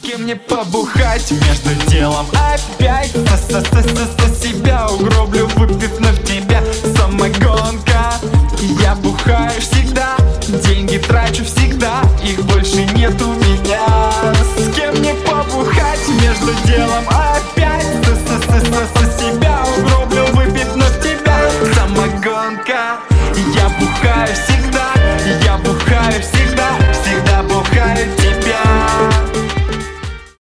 кем мне побухать? Между делом опять себя угроблю, выпив вновь тебя. Самогонка. Я бухаю всегда, деньги трачу всегда, их больше нет у меня. С кем мне побухать? Между делом опять себя угроблю, выпив вновь тебя. Самогонка. Я бухаю всегда, я бухаю всегда.